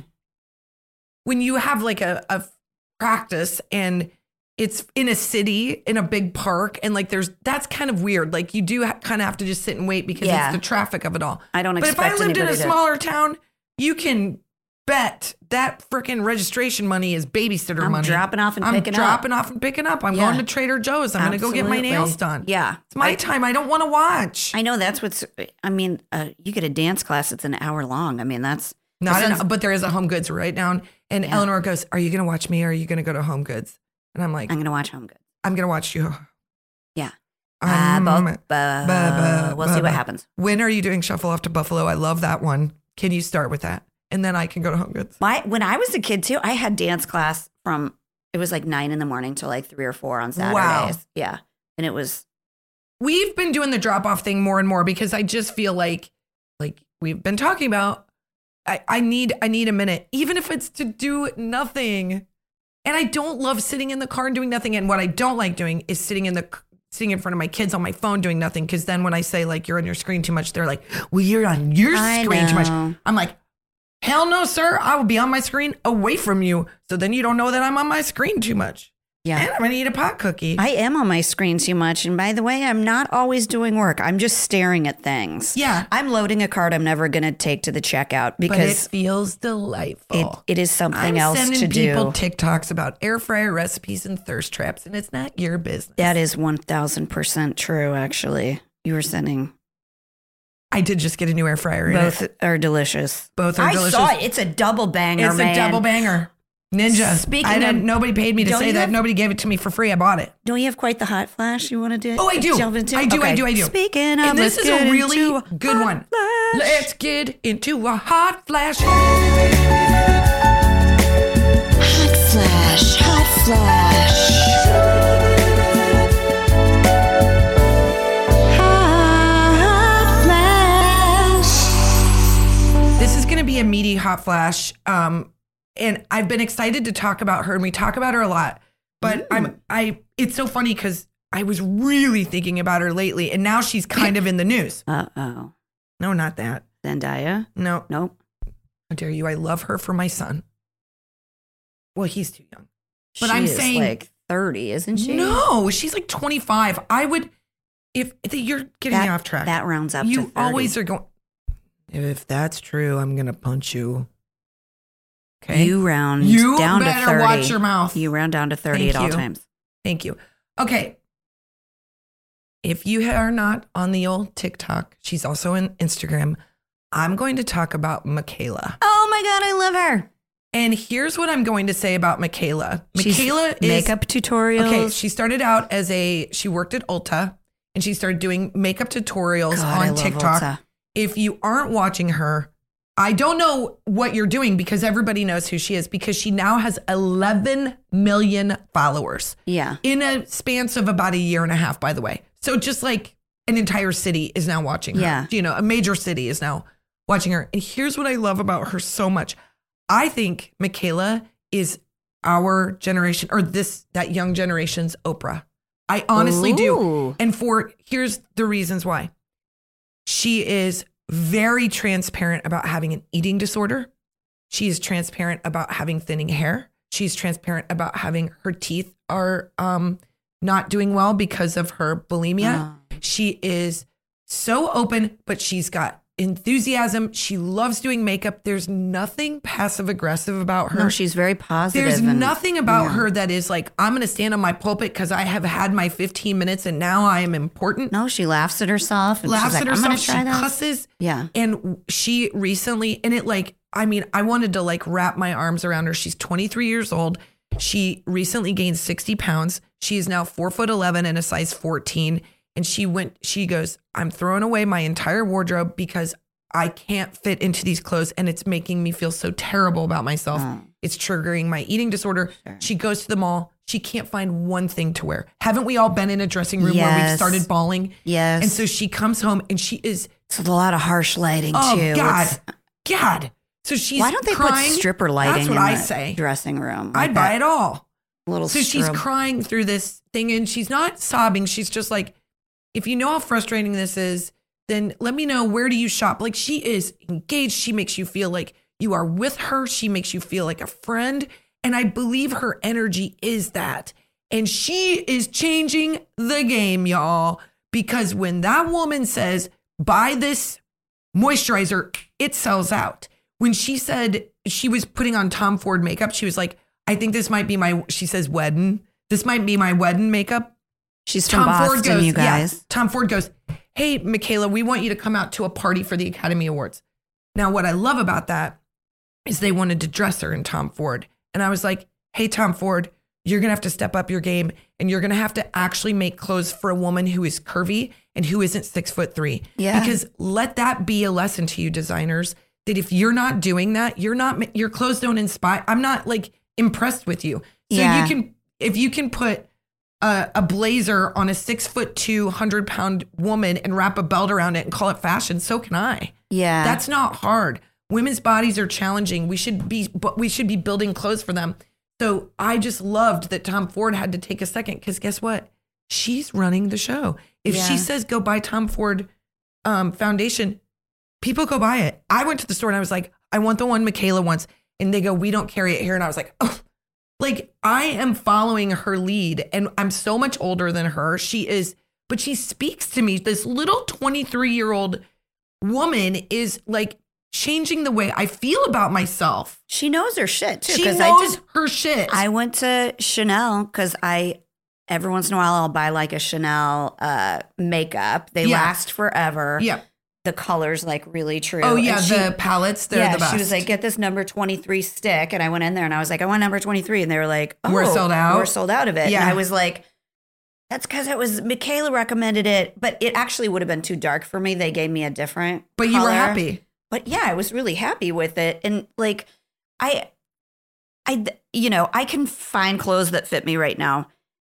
when you have like a, a practice and it's in a city in a big park and like there's that's kind of weird. Like you do ha- kind of have to just sit and wait because Yeah. it's the traffic of it all. I don't But if I expect lived in a anybody to- smaller town, you can bet that freaking registration money is babysitter I'm money. dropping off and I'm picking up. dropping off and picking up. I'm Yeah. going to Trader Joe's. I'm going to go get my Absolutely. nails done. Yeah. It's my I- time. I don't want to watch. I know that's what's, I mean, uh, you get a dance class, it's an hour long. I mean, that's Not This enough, is- but there is a Home Goods right down. And Yeah. Eleanor goes, "Are you going to watch me or are you going to go to Home Goods?" And I'm like, I'm "I'm, going to watch Home Goods. going to watch you." Yeah. Uh, Um, both, uh, ba- ba- we'll ba- see ba. what happens. When are you doing Shuffle Off to Buffalo? I love that one. Can you start with that? And then I can go to Home Goods. My when I was a kid too, I had dance class from it was like nine in the morning till like three or four on Saturdays. Wow. Yeah, and it was We've been doing the drop off thing more and more because I just feel like, like we've been talking about, I, I need I need a minute, even if it's to do nothing. And I don't love sitting in the car and doing nothing. And what I don't like doing is sitting in the sitting in front of my kids on my phone doing nothing. Because then when I say like you're on your screen too much, they're like, "Well, you're on your I screen too much." know. I'm like, "Hell no, sir! I will be on my screen away from you, so then you don't know that I'm on my screen too much." yeah. And I'm gonna eat a pot cookie. I am on my screen too much, and by the way, I'm not always doing work. I'm just staring at things. Yeah. I'm loading a card I'm never going to take to the checkout but it because feels delightful. it, it is something I'm else sending to people do. TikToks about air fryer recipes and thirst traps, and it's not your business. That is one thousand percent true. Actually, you were sending I did just get a new air fryer. in both it. are delicious. Both are I delicious. saw it. It's a double banger, It's man. a double banger. Ninja. Speaking I didn't, of- nobody paid me to don't say you that. have- Nobody gave it to me for free. I bought it. Don't you have quite the hot flash you want to do? Oh, I do. Delve into? I do, I Okay. do, I do. Speaking of, And this let's is a get really into good hot one. flash. Let's get into a hot flash. Hot flash, hot flash. Hot flash. This is going to be a meaty hot flash. Um, and I've been excited to talk about her, and we talk about her a lot. But I'm I. It's so funny because I was really thinking about her lately, and now she's kind of in the news. Uh oh. No, not that. Zendaya? No, Nope. how dare you? I love her for my son. Well, he's too young. But She I'm is saying- like thirty, isn't she? No, she's like twenty-five. I would, if, if you're getting that, me off track. That rounds up to you thirty. always are going. If that's true, I'm gonna punch you. Okay. You round You down to better thirty. watch your mouth. You round down to thirty Thank at all you. times. Thank you. Okay. If you are not on the old TikTok, she's also on Instagram. I'm going to talk about Michaela. Oh my God, I love her. And here's what I'm going to say about Michaela. She's Michaela is makeup tutorials. Okay, she started out as a she worked at Ulta and she started doing makeup tutorials God, I on love TikTok. Ulta. If you aren't watching her, I don't know what you're doing because everybody knows who she is because she now has eleven million followers. Yeah. In a span of about a year and a half, by the way. So just like an entire city is now watching her. Yeah. You know, a major city is now watching her. And here's what I love about her so much. I think Michaela is our generation or this, that young generation's Oprah. I honestly Ooh. do. And for, here's the reasons why. She is very transparent about having an eating disorder. She is transparent about having thinning hair. She's transparent about having her teeth are um, not doing well because of her bulimia. Oh. She is so open, but she's got enthusiasm. She loves doing makeup. There's nothing passive aggressive about her. No, she's very positive. There's and- nothing about yeah. her that is like, I'm going to stand on my pulpit because I have had my fifteen minutes and now I am important. No, she laughs at herself. And Laughs she's like, at I'm herself. gonna She try that. cusses. Yeah. And she recently, and it like, I mean, I wanted to like wrap my arms around her. She's twenty-three years old. She recently gained sixty pounds. She is now four foot eleven and a size fourteen. And she went, she goes, I'm throwing away my entire wardrobe because I can't fit into these clothes and it's making me feel so terrible about myself. Oh. It's triggering my eating disorder. Sure. She goes to the mall. She can't find one thing to wear. Haven't we all been in a dressing room where we've Yes. started bawling? Yes. And so she comes home and she is, It's a lot of harsh lighting oh too. God, It's- God. So she's why don't they crying. put stripper lighting That's what in I the say. dressing room? I'd buy it all. Little So she's strobe. crying through this thing and she's not sobbing. She's just like, if you know how frustrating this is, then let me know, where do you shop? Like, she is engaged. She makes you feel like you are with her. She makes you feel like a friend. And I believe her energy is that. And she is changing the game, y'all. Because when that woman says, buy this moisturizer, it sells out. When she said she was putting on Tom Ford makeup, she was like, I think this might be my, she says, wedding. This might be my wedding makeup. She's from Boston, you guys. Yeah, Tom Ford goes, hey, Michaela, we want you to come out to a party for the Academy Awards. Now, what I love about that is they wanted to dress her in Tom Ford. And I was like, hey, Tom Ford, you're going to have to step up your game and you're going to have to actually make clothes for a woman who is curvy and who isn't six foot three. Yeah. Because let that be a lesson to you designers that if you're not doing that, you're not, your clothes don't inspire. I'm not like impressed with you. So Yeah. you can, if you can put a, a blazer on a six foot two hundred pound woman and wrap a belt around it and call it fashion, so can I. Yeah. That's not hard. Women's bodies are challenging. We should be, but we should be building clothes for them. So I just loved that Tom Ford had to take a second because guess what? She's running the show. If Yeah. she says go buy Tom Ford um, foundation, people go buy it. I went to the store and I was like, I want the one Michaela wants. And they go, we don't carry it here. And I was like, oh, like I am following her lead and I'm so much older than her. She is, but she speaks to me. This little twenty-three year old woman is like changing the way I feel about myself. She knows her shit too. She 'cause knows I did, her shit. I went to Chanel because I every once in a while I'll buy like a Chanel uh, makeup. They Yeah. last forever. yeah. The color's like really true. Oh yeah, And she- the palettes, they're yeah, the best. she was like, get this number twenty-three stick. And I went in there and I was like, I want number twenty-three. And they were like, oh, We're sold out? We're sold out of it. Yeah. And I was like, that's because it was Michaela recommended it, but it actually would have been too dark for me. They gave me a different But you were color. happy. But yeah, I was really happy with it. And like, I, I, you know, I can find clothes that fit me right now.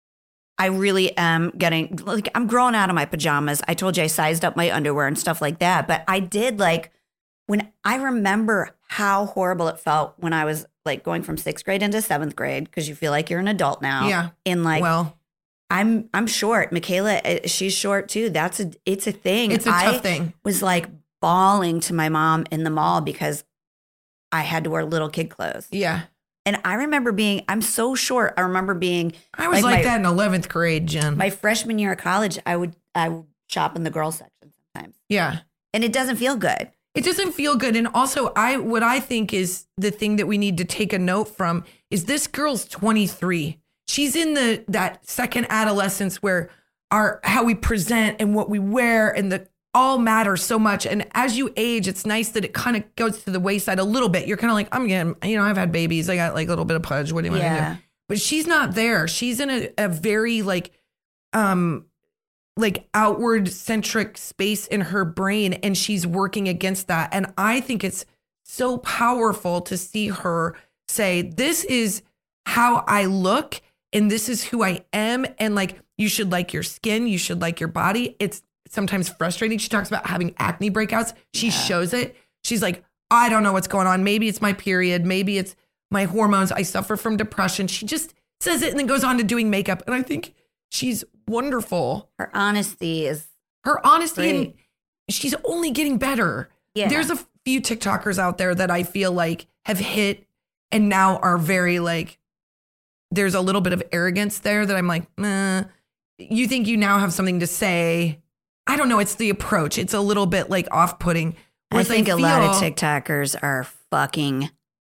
I really am getting, like, I'm growing out of my pajamas. I told you I sized up my underwear and stuff like that. But I did like, when I remember how horrible it felt when I was like going from sixth grade into seventh grade, because you feel like you're an adult now. Yeah. And like, Well, I'm, I'm short. Michaela, uh, she's short too. That's a, it's a thing. it's a I tough thing. was like bawling to my mom in the mall because I had to wear little kid clothes. Yeah. And I remember being, I'm so short. I remember being I was like, my, that in eleventh grade, Jen. my freshman year of college, I would, I would shop in the girls section sometimes. yeah. And it doesn't feel good. It doesn't feel good. And also, I what I think is the thing that we need to take a note from is this girl's twenty-three. She's in the that second adolescence where our how we present and what we wear and the all matters so much. And as you age, it's nice that it kind of goes to the wayside a little bit. You're kind of like, I'm getting, you know, I've had babies. I got like a little bit of pudge. What do you want to Yeah. do? But she's not there. She's in a, a very like, um, like outward centric space in her brain, and she's working against that. And I think it's so powerful to see her say, this is how I look and this is who I am. And like, you should like your skin. You should like your body. It's sometimes frustrating. She talks about having acne breakouts. She yeah. shows it. She's like, I don't know what's going on. Maybe it's my period. Maybe it's my hormones. I suffer from depression. She just says it and then goes on to doing makeup. And I think she's wonderful. Her honesty is Her honesty great. And she's only getting better. Yeah. There's a few TikTokers out there that I feel like have hit and now are very like, there's a little bit of arrogance there that I'm like, eh, you think you now have something to say. I don't know. It's the approach. It's a little bit like off-putting. I think I a lot of feel- TikTokers are fucking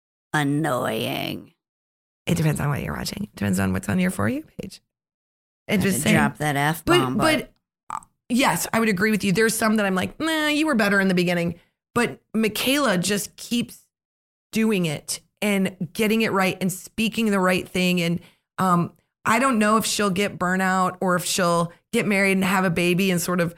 annoying. It depends on what you're watching. It depends on what's on your For You page. And Had just to saying, drop that F bomb. but, but yes, I would agree with you. There's some that I'm like, nah, you were better in the beginning. But Michaela just keeps doing it and getting it right and speaking the right thing. And um, I don't know if she'll get burnout or if she'll get married and have a baby and sort of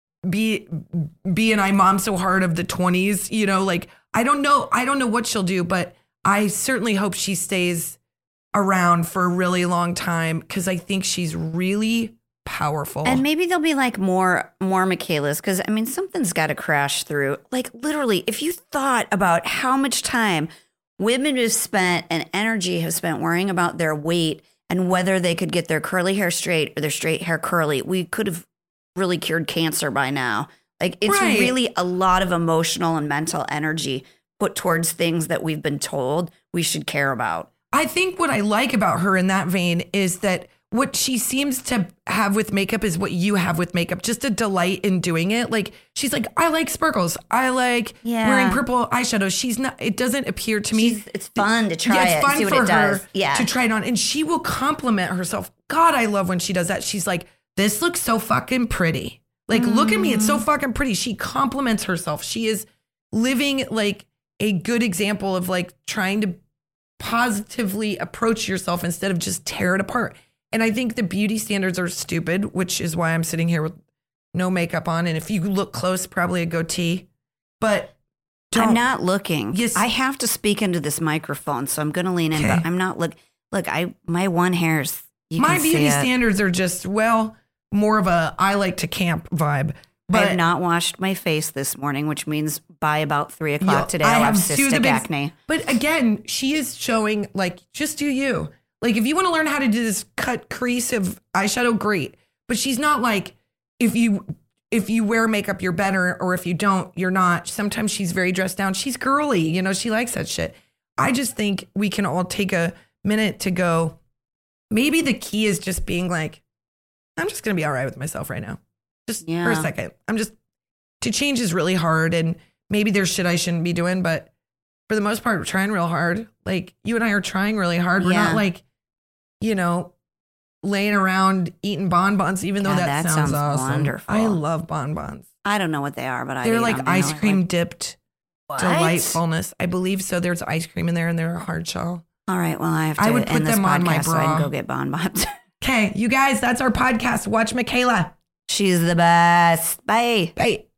be be an I mom so hard of the twenties. You know, like I don't know. I don't know what she'll do, but I certainly hope she stays around for a really long time because I think she's really powerful. And maybe there'll be like more more Michaelas because I mean something's got to crash through. Like literally, if you thought about how much time women have spent and energy have spent worrying about their weight and whether they could get their curly hair straight or their straight hair curly, we could have really cured cancer by now. Like it's Right. really a lot of emotional and mental energy put towards things that we've been told we should care about. I think what I like about her in that vein is that what she seems to have with makeup is what you have with makeup, just a delight in doing it. Like she's like, I like sparkles. I like Yeah. wearing purple eyeshadow. She's not, it doesn't appear to me. She's, it's fun to try yeah, it, it's fun see what for it her does. Yeah. to try it on. And she will compliment herself. God, I love when she does that. She's like, this looks so fucking pretty. Like, mm. look at me. It's so fucking pretty. She compliments herself. She is living like a good example of like trying to positively approach yourself instead of just tear it apart. And I think the beauty standards are stupid, which is why I'm sitting here with no makeup on. And if you look close, probably a goatee. But don't. I'm not looking. Yes. I have to speak into this microphone, so I'm going to lean in. Okay. But I'm not look. Look, I my one hair's. You My can see beauty it. standards are just, well, more of a I like to camp vibe. I But have not washed my face this morning, which means by about three o'clock Yeah, today I I'll have have two of the cystic big- acne. But again, she is showing like, just do you. Like, if you want to learn how to do this cut crease of eyeshadow, great. But she's not like, if you if you wear makeup, you're better, or if you don't, you're not. Sometimes she's very dressed down. She's girly, you know, she likes that shit. I just think we can all take a minute to go, maybe the key is just being like, I'm just going to be all right with myself right now. Just Yeah. for a second. I'm just, to change is really hard. And maybe there's shit I shouldn't be doing, but for the most part, we're trying real hard. Like, you and I are trying really hard. We're Yeah. not like, you know, laying around eating bonbons, even though God, that, that sounds, sounds awesome. wonderful. I love bonbons. I don't know what they are, but I They're eat like them, ice you know, cream like- dipped What? delightfulness. I believe so. There's ice cream in there and they're a hard shell. All right, well I have to I would put end this them on my podcast so I bra. can go get bonbons. Okay, you guys, that's our podcast. Watch Michaela. She's the best. Bye. Bye.